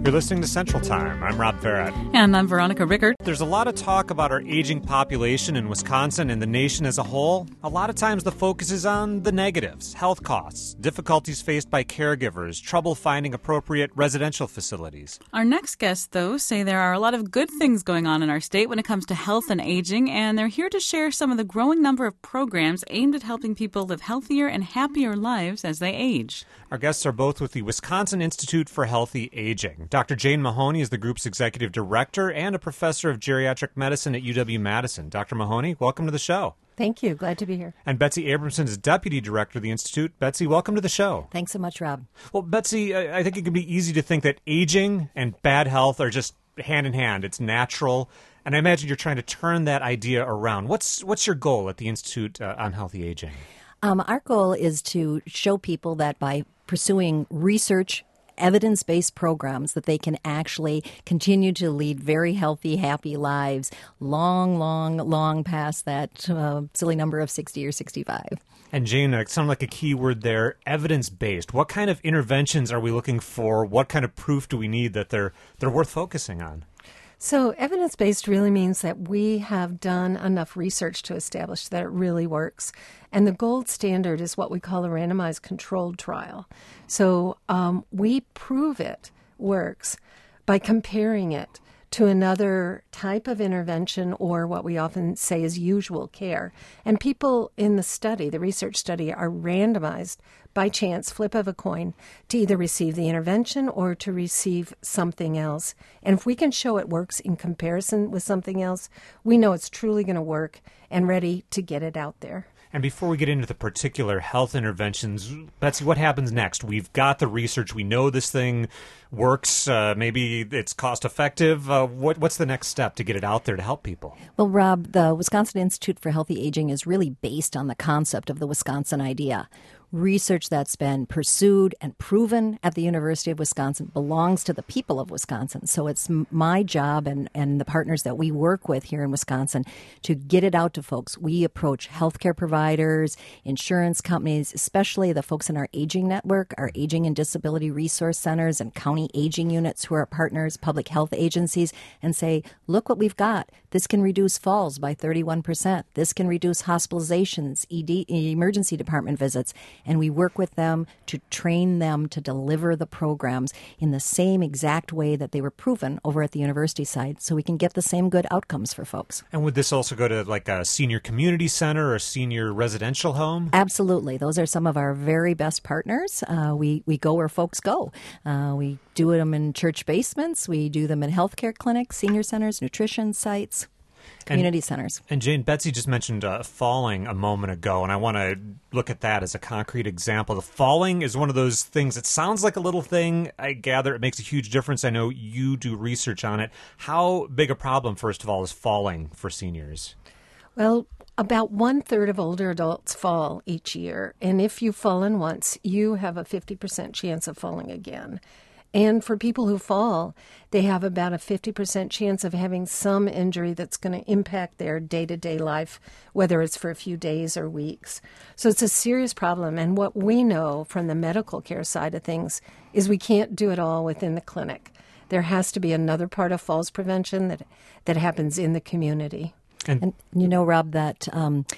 You're listening to Central Time. I'm Rob Farrett. And I'm Veronica Rickert. There's a lot of talk about our aging population in Wisconsin and the nation as a whole. A lot of times the focus is on the negatives, health costs, difficulties faced by caregivers, trouble finding appropriate residential facilities. Our next guests, though, say there are a lot of good things going on in our state when it comes to health and aging, and they're here to share some of the growing number of programs aimed at helping people live healthier and happier lives as they age. Our guests are both with the Wisconsin Institute for Healthy Aging. Dr. Jane Mahoney is the group's executive director and a professor of geriatric medicine at UW-Madison. Dr. Mahoney, welcome to the show. Thank you. Glad to be here. And Betsy Abramson is deputy director of the Institute. Betsy, welcome to the show. Thanks so much, Rob. Well, Betsy, I think it can be easy to think that aging and bad health are just hand in hand. It's natural. And I imagine you're trying to turn that idea around. What's your goal at the Institute on Healthy Aging? Our goal is to show people that by pursuing research, evidence-based programs, that they can actually continue to lead very healthy, happy lives long past that silly number of 60 or 65. And Jane, it sounded like a key word there, evidence-based. What kind of interventions are we looking for? What kind of proof do we need that they're worth focusing on? So evidence-based really means that we have done enough research to establish that it really works. And the gold standard is what we call a randomized controlled trial. So we prove it works by comparing it to another type of intervention or what we often say is usual care. And people in the study, the research study, are randomized by chance, flip of a coin, to either receive the intervention or to receive something else. And if we can show it works in comparison with something else, we know it's truly going to work and ready to get it out there. And before we get into the particular health interventions, Betsy, what happens next? We've got the research. We know this thing works. Maybe it's cost effective. What's the next step to get it out there to help people? Well, Rob, the Wisconsin Institute for Healthy Aging is really based on the concept of the Wisconsin idea. Research that's been pursued and proven at the University of Wisconsin belongs to the people of Wisconsin. So it's my job and the partners that we work with here in Wisconsin to get it out to folks. We approach healthcare providers, insurance companies, especially the folks in our aging network, our aging and disability resource centers and county aging units who are partners, public health agencies, and say, look what we've got. This can reduce falls by 31%. This can reduce hospitalizations, emergency department visits. And we work with them to train them to deliver the programs in the same exact way that they were proven over at the university side so we can get the same good outcomes for folks. And would this also go to like a senior community center or a senior residential home? Absolutely. Those are some of our very best partners. We go where folks go. We do them in church basements. We do them in healthcare clinics, senior centers, nutrition sites. Community centers. And Jane, Betsy just mentioned falling a moment ago, and I want to look at that as a concrete example. The falling is one of those things that sounds like a little thing. I gather it makes a huge difference. I know you do research on it. How big a problem, first of all, is falling for seniors? Well, about 1/3 of older adults fall each year. And if you've fallen once, you have a 50% chance of falling again. And for people who fall, they have about a 50% chance of having some injury that's going to impact their day-to-day life, whether it's for a few days or weeks. So it's a serious problem. And what we know from the medical care side of things is we can't do it all within the clinic. There has to be another part of falls prevention that happens in the community. And you know, Rob, that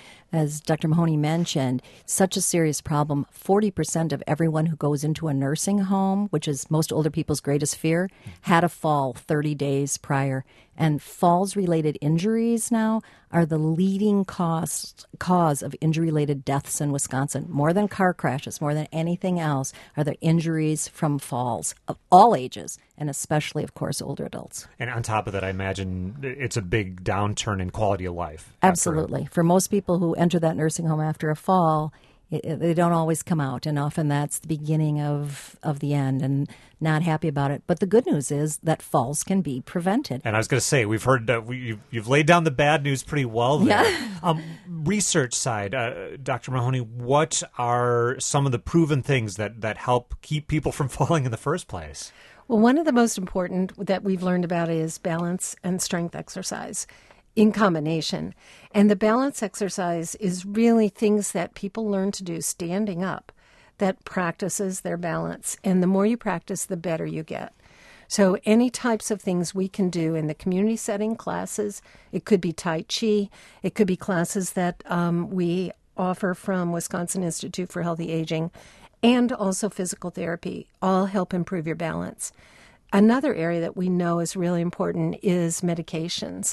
as Dr. Mahoney mentioned, such a serious problem. 40% of everyone who goes into a nursing home, which is most older people's greatest fear, had a fall 30 days prior. And falls-related injuries now are the leading cause of injury-related deaths in Wisconsin. More than car crashes, more than anything else, are the injuries from falls of all ages, and especially, of course, older adults. And on top of that, I imagine it's a big downturn in quality of life. Absolutely. For most people who enter that nursing home after a fall, they don't always come out, and often that's the beginning of the end, and not happy about it. But the good news is that falls can be prevented. And I was going to say, we've heard you've laid down the bad news pretty well there. Yeah. Research side, Dr. Mahoney, what are some of the proven things that help keep people from falling in the first place? Well, one of the most important that we've learned about is balance and strength exercise in combination. And the balance exercise is really things that people learn to do standing up that practices their balance. And the more you practice, the better you get. So any types of things we can do in the community setting, classes, it could be Tai Chi, it could be classes that we offer from Wisconsin Institute for Healthy Aging, and also physical therapy, all help improve your balance. Another area that we know is really important is medications.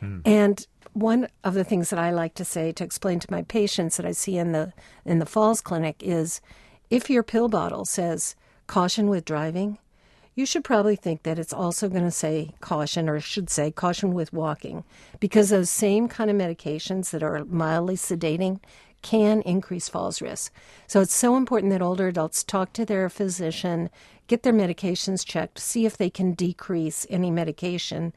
And one of the things that I like to say to explain to my patients that I see in the Falls Clinic is, if your pill bottle says caution with driving, you should probably think that it's also going to say caution, or should say caution with walking, because those same kind of medications that are mildly sedating can increase falls risk. So it's so important that older adults talk to their physician, get their medications checked, see if they can decrease any medication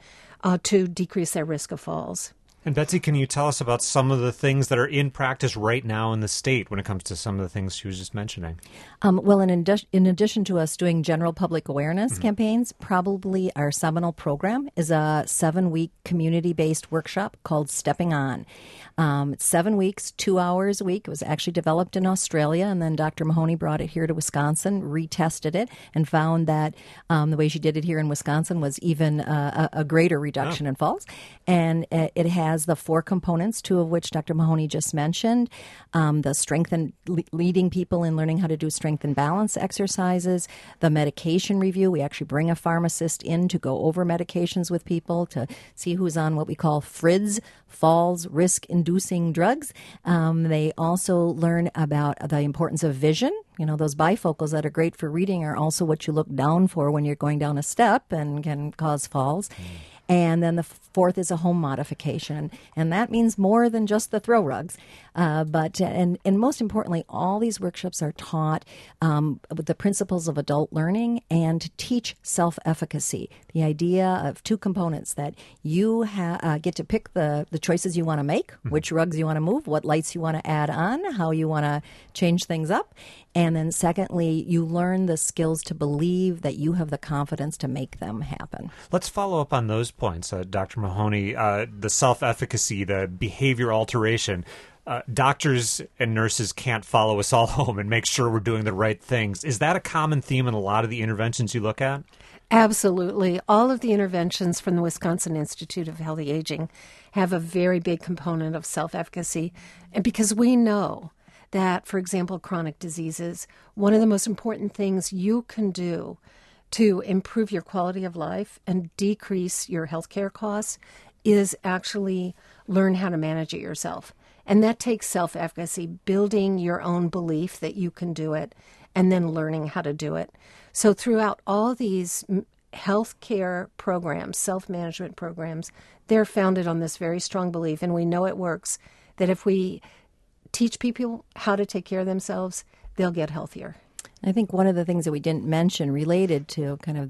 to decrease their risk of falls. And Betsy, can you tell us about some of the things that are in practice right now in the state when it comes to some of the things she was just mentioning? Well, in addition to us doing general public awareness campaigns, probably our seminal program is a 7-week community-based workshop called Stepping On. It's 7 weeks, 2 hours a week. It was actually developed in Australia, and then Dr. Mahoney brought it here to Wisconsin, retested it, and found that the way she did it here in Wisconsin was even a greater reduction in falls. And it has the 4 components, 2 of which Dr. Mahoney just mentioned, the strength and leading people in learning how to do strength and balance exercises, the medication review. We actually bring a pharmacist in to go over medications with people to see who's on what we call FRIDS, falls risk-inducing drugs. They also learn about the importance of vision. You know, those bifocals that are great for reading are also what you look down for when you're going down a step and can cause falls. And then the 4th is a home modification. And that means more than just the throw rugs. But most importantly, all these workshops are taught with the principles of adult learning and to teach self-efficacy. The idea of 2 components, that you get to pick the choices you want to make, which rugs you want to move, what lights you want to add on, how you want to change things up. And then secondly, you learn the skills to believe that you have the confidence to make them happen. Let's follow up on those points, Dr. Mahoney, the self-efficacy, the behavior alteration. Doctors and nurses can't follow us all home and make sure we're doing the right things. Is that a common theme in a lot of the interventions you look at? Absolutely. All of the interventions from the Wisconsin Institute of Healthy Aging have a very big component of self-efficacy. And because we know that, for example, chronic diseases, one of the most important things you can do to improve your quality of life and decrease your healthcare costs is actually learn how to manage it yourself. And that takes self-efficacy, building your own belief that you can do it, and then learning how to do it. So throughout all these healthcare programs, self-management programs, they're founded on this very strong belief, and we know it works, that if we teach people how to take care of themselves, they'll get healthier. I think one of the things that we didn't mention related to kind of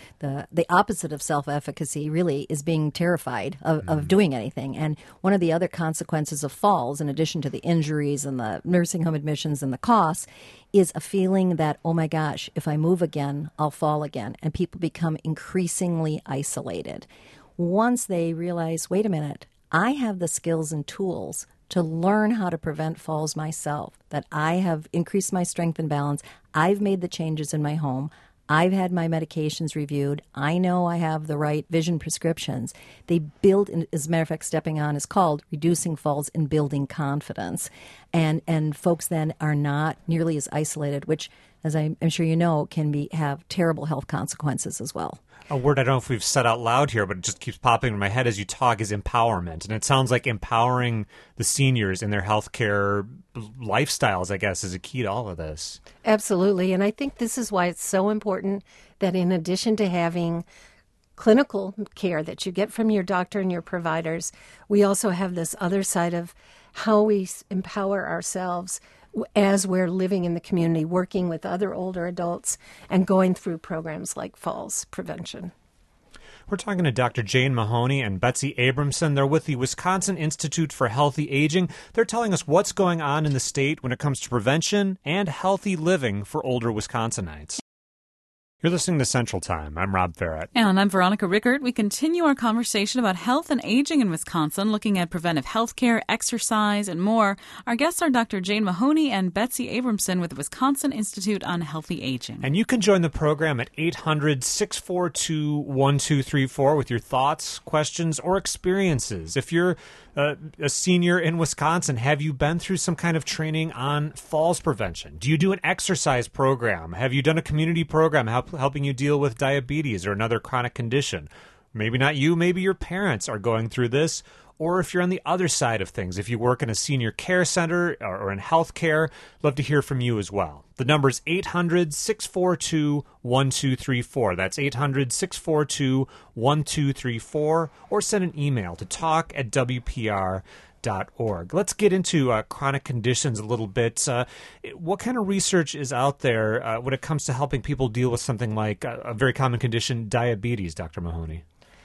the opposite of self-efficacy really is being terrified of doing anything. And one of the other consequences of falls, in addition to the injuries and the nursing home admissions and the costs, is a feeling that, oh my gosh, if I move again, I'll fall again. And people become increasingly isolated. Once they realize, wait a minute, I have the skills and tools to learn how to prevent falls myself, that I have increased my strength and balance, I've made the changes in my home, I've had my medications reviewed, I know I have the right vision prescriptions. They build, as a matter of fact, Stepping On is called Reducing Falls and Building Confidence. And folks then are not nearly as isolated, which, as I'm sure you know, can have terrible health consequences as well. A word I don't know if we've said out loud here, but it just keeps popping in my head as you talk, is empowerment. And it sounds like empowering the seniors in their healthcare lifestyles, I guess, is a key to all of this. Absolutely. And I think this is why it's so important that in addition to having clinical care that you get from your doctor and your providers, we also have this other side of how we empower ourselves as we're living in the community, working with other older adults and going through programs like falls prevention. We're talking to Dr. Jane Mahoney and Betsy Abramson. They're with the Wisconsin Institute for Healthy Aging. They're telling us what's going on in the state when it comes to prevention and healthy living for older Wisconsinites. You're listening to Central Time. I'm Rob Farrett. And I'm Veronica Rickert. We continue our conversation about health and aging in Wisconsin, looking at preventive health care, exercise, and more. Our guests are Dr. Jane Mahoney and Betsy Abramson with the Wisconsin Institute on Healthy Aging. And you can join the program at 800-642-1234 with your thoughts, questions, or experiences. If you're a senior in Wisconsin, have you been through some kind of training on falls prevention? Do you do an exercise program? Have you done a community program helping you deal with diabetes or another chronic condition? Maybe not you, maybe your parents are going through this. Or if you're on the other side of things, if you work in a senior care center or in healthcare, love to hear from you as well. The number is 800-642-1234. That's 800-642-1234. Or send an email to talk@wpr.org. Let's get into chronic conditions a little bit. What kind of research is out there when it comes to helping people deal with something like a very common condition, diabetes, Dr. Mahoney?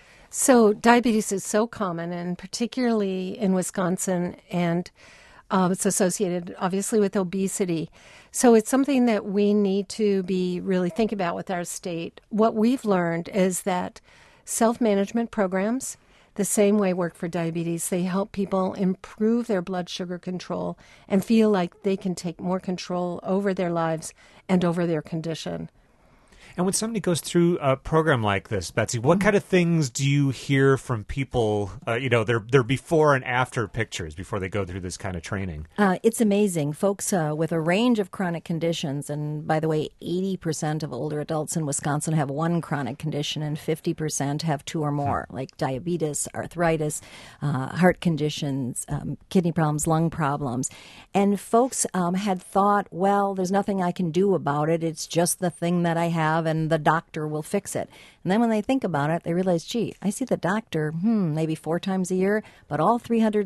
So diabetes is so common, and particularly in Wisconsin, and it's associated obviously with obesity. So it's something that we need to be really think about with our state. What we've learned is that self-management programs, the same way work for diabetes. They help people improve their blood sugar control and feel like they can take more control over their lives and over their condition. And when somebody goes through a program like this, Betsy, what kind of things do you hear from people, their before and after pictures before they go through this kind of training? It's amazing. Folks with a range of chronic conditions, and by the way, 80% of older adults in Wisconsin have one chronic condition and 50% have two or more, like diabetes, arthritis, heart conditions, kidney problems, lung problems. And folks had thought, well, there's nothing I can do about it. It's just the thing that I have, and the doctor will fix it. And then when they think about it, they realize, gee, I see the doctor maybe 4 times a year, but all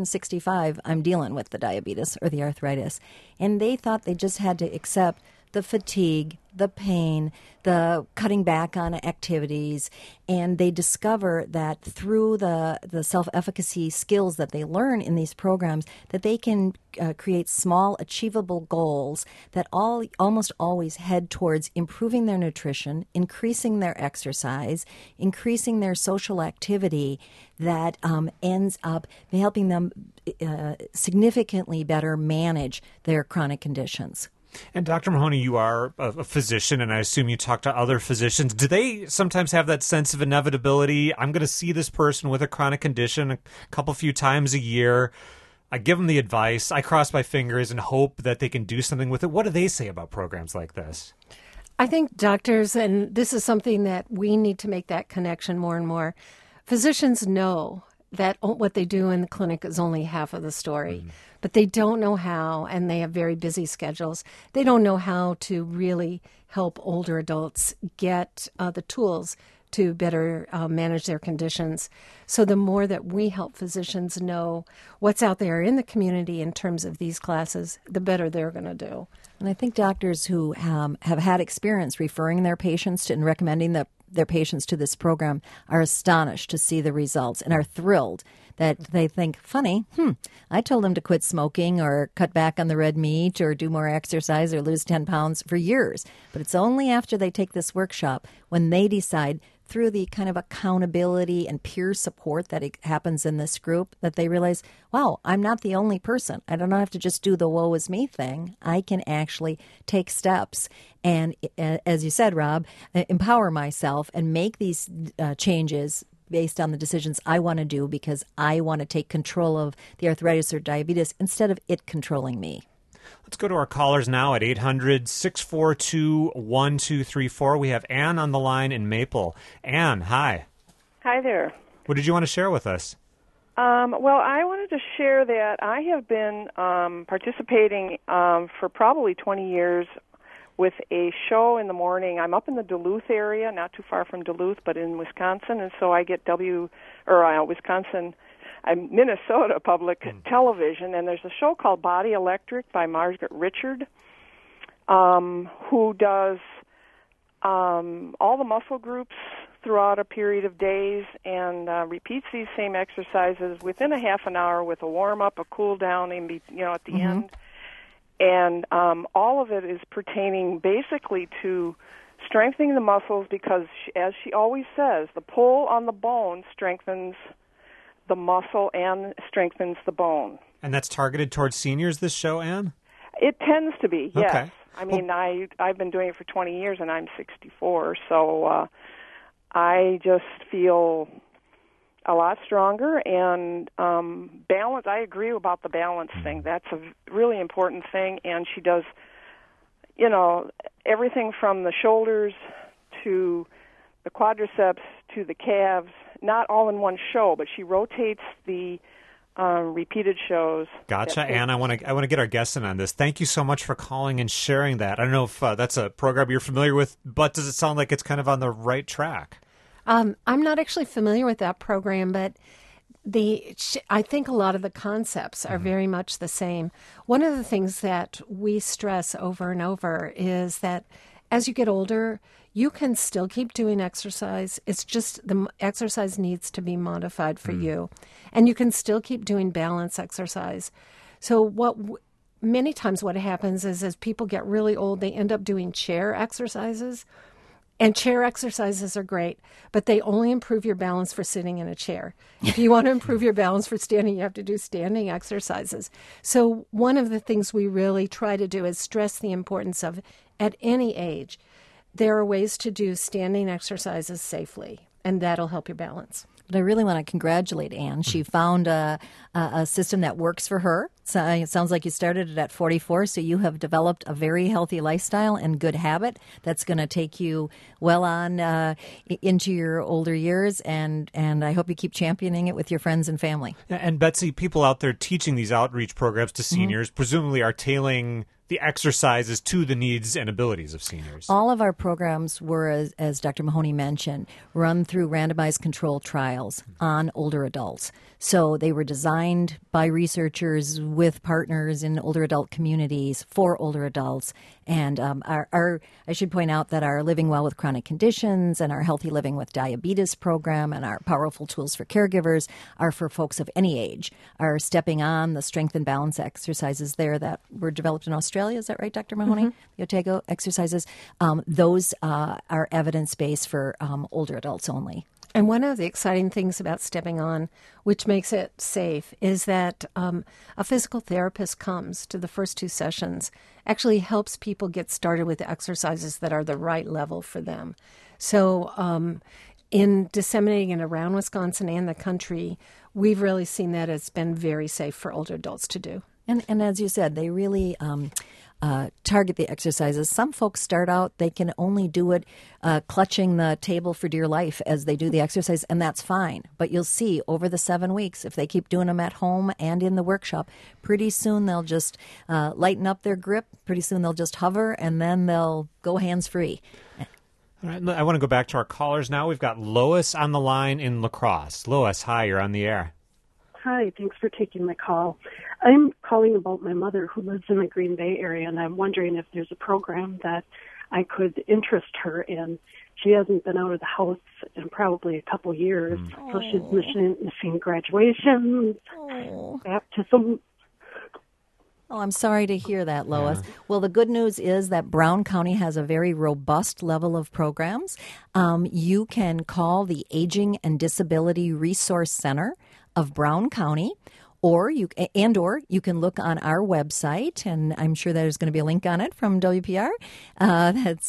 365 I'm dealing with the diabetes or the arthritis. And they thought they just had to accept the fatigue, the pain, the cutting back on activities, and they discover that through the self-efficacy skills that they learn in these programs, that they can create small, achievable goals that almost always head towards improving their nutrition, increasing their exercise, increasing their social activity, that ends up helping them significantly better manage their chronic conditions. And Dr. Mahoney, you are a physician, and I assume you talk to other physicians. Do they sometimes have that sense of inevitability? I'm going to see this person with a chronic condition a few times a year. I give them the advice. I cross my fingers and hope that they can do something with it. What do they say about programs like this? I think doctors, and this is something that we need to make that connection more and more, physicians know that what they do in the clinic is only half of the story. But they don't know how, and they have very busy schedules. They don't know how to really help older adults get the tools to better manage their conditions. So the more that we help physicians know what's out there in the community in terms of these classes, the better they're going to do. And I think doctors who have had experience referring their patients to and recommending their patients to this program are astonished to see the results and are thrilled that they think, funny, I told them to quit smoking or cut back on the red meat or do more exercise or lose 10 pounds for years. But it's only after they take this workshop when they decide, through the kind of accountability and peer support that happens in this group, that they realize, wow, I'm not the only person. I don't have to just do the woe is me thing. I can actually take steps and, as you said, Rob, empower myself and make these changes based on the decisions I want to do because I want to take control of the arthritis or diabetes instead of it controlling me. Let's go to our callers now at 800-642-1234. We have Ann on the line in Maple. Ann, hi. Hi there. What did you want to share with us? Well, I wanted to share that I have been participating for probably 20 years with a show in the morning. I'm up in the Duluth area, not too far from Duluth, but in Wisconsin, and so I get Minnesota Public Television, and there's a show called Body Electric by Margaret Richard, who does all the muscle groups throughout a period of days and repeats these same exercises within a half an hour with a warm-up, a cool-down at the end. And all of it is pertaining basically to strengthening the muscles because, as she always says, the pull on the bone strengthens the muscle and strengthens the bone. And that's targeted towards seniors, this show, Ann? It tends to be, yes. Okay. I mean, I've been doing it for 20 years, and I'm 64, so I just feel a lot stronger. And balance, I agree about the balance thing. That's a really important thing, and she does, everything from the shoulders to the quadriceps to the calves, not all in one show, but she rotates the repeated shows. Gotcha, Ann. I want to get our guests in on this. Thank you so much for calling and sharing that. I don't know if that's a program you're familiar with, but does it sound like it's kind of on the right track? I'm not actually familiar with that program, but I think a lot of the concepts are very much the same. One of the things that we stress over and over is that as you get older, you can still keep doing exercise. It's just the exercise needs to be modified for you. And you can still keep doing balance exercise. So many times what happens is as people get really old, they end up doing chair exercises. And chair exercises are great, but they only improve your balance for sitting in a chair. If you want to improve your balance for standing, you have to do standing exercises. So one of the things we really try to do is stress the importance of, at any age, there are ways to do standing exercises safely, and that'll help your balance. But I really want to congratulate Ann. She found a system that works for her. So it sounds like you started it at 44, so you have developed a very healthy lifestyle and good habit that's going to take you well on into your older years, and I hope you keep championing it with your friends and family. And Betsy, people out there teaching these outreach programs to seniors presumably are tailoring the exercises to the needs and abilities of seniors. All of our programs were, as Dr. Mahoney mentioned, run through randomized controlled trials on older adults. So they were designed by researchers with partners in older adult communities for older adults. And I should point out that our Living Well with Chronic Conditions and our Healthy Living with Diabetes program and our Powerful Tools for Caregivers are for folks of any age. Are stepping on the strength and balance exercises there that were developed in Australia. Is that right, Dr. Mahoney? The Otago exercises. Those are evidence-based for older adults only. And one of the exciting things about stepping on, which makes it safe, is that a physical therapist comes to the first 2 sessions, actually helps people get started with exercises that are the right level for them. So in disseminating it around Wisconsin and the country, we've really seen that it's been very safe for older adults to do. And as you said, they really target the exercises. Some folks start out, they can only do it clutching the table for dear life as they do the exercise, and that's fine. But you'll see over the 7 weeks, if they keep doing them at home and in the workshop, pretty soon they'll just lighten up their grip. Pretty soon they'll just hover, and then they'll go hands-free. All right, I want to go back to our callers now. We've got Lois on the line in La Crosse. Lois, hi, you're on the air. Hi, thanks for taking my call. I'm calling about my mother who lives in the Green Bay area, and I'm wondering if there's a program that I could interest her in. She hasn't been out of the house in probably a couple years, so she's missing graduation, baptism. Oh, I'm sorry to hear that, Lois. Yeah. Well, the good news is that Brown County has a very robust level of programs. You can call the Aging and Disability Resource Center of Brown County, or you can look on our website, and I'm sure there's going to be a link on it from WPR. That's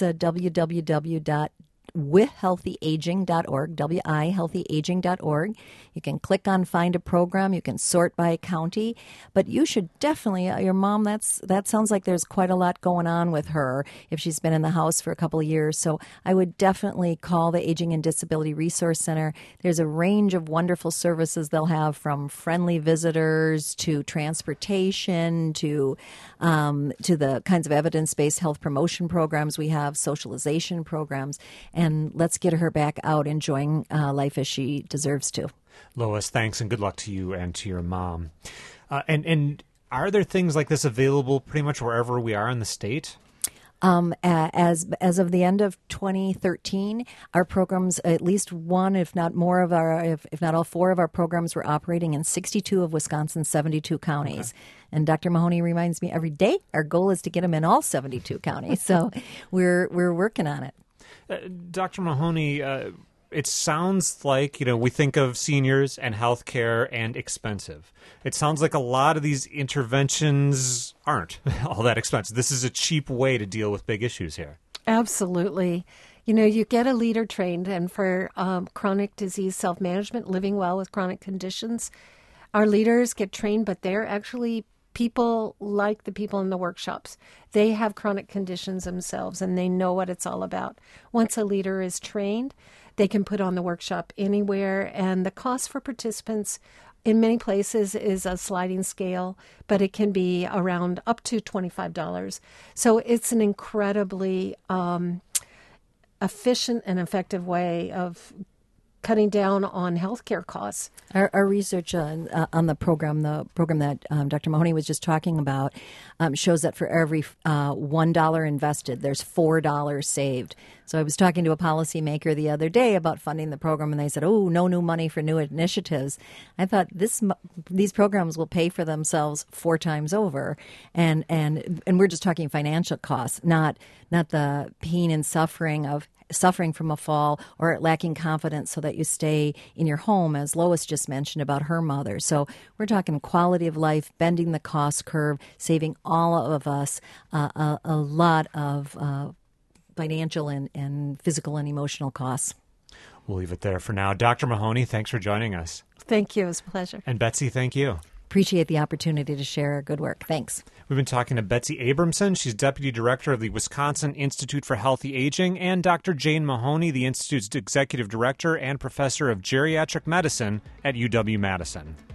www.wihealthyaging.org, wihealthyaging.org. You can click on Find a Program. You can sort by county. But you should definitely, your mom, that sounds like there's quite a lot going on with her if she's been in the house for a couple of years. So I would definitely call the Aging and Disability Resource Center. There's a range of wonderful services they'll have, from friendly visitors to transportation to the kinds of evidence-based health promotion programs we have, socialization programs. And let's get her back out enjoying life as she deserves to. Lois, thanks, and good luck to you and to your mom. And are there things like this available pretty much wherever we are in the state? As of the end of 2013, our programs, at least one, if not more of our, if not all 4 of our programs were operating in 62 of Wisconsin's 72 counties. Okay. And Dr. Mahoney reminds me every day our goal is to get them in all 72 counties. So we're working on it. Dr. Mahoney, it sounds like, we think of seniors and healthcare and expensive. It sounds like a lot of these interventions aren't all that expensive. This is a cheap way to deal with big issues here. Absolutely. You get a leader trained, and for chronic disease self-management, living well with chronic conditions, our leaders get trained, but they're actually people like the people in the workshops. They have chronic conditions themselves, and they know what it's all about. Once a leader is trained, they can put on the workshop anywhere, and the cost for participants in many places is a sliding scale, but it can be around up to $25. So it's an incredibly efficient and effective way of cutting down on healthcare costs. Our research on the program that Dr. Mahoney was just talking about, shows that for every $1 invested, there's $4 saved. So I was talking to a policymaker the other day about funding the program, and they said, "Oh, no new money for new initiatives." I thought these programs will pay for themselves 4 times over, and we're just talking financial costs, not the pain and suffering from a fall or lacking confidence so that you stay in your home, as Lois just mentioned about her mother. So we're talking quality of life, bending the cost curve, saving all of us a lot of financial and physical and emotional costs. We'll leave it there for now. Dr. Mahoney, thanks for joining us. Thank you. It was a pleasure. And Betsy, thank you. Appreciate the opportunity to share our good work. Thanks. We've been talking to Betsy Abramson. She's Deputy Director of the Wisconsin Institute for Healthy Aging, and Dr. Jane Mahoney, the Institute's Executive Director and Professor of Geriatric Medicine at UW-Madison.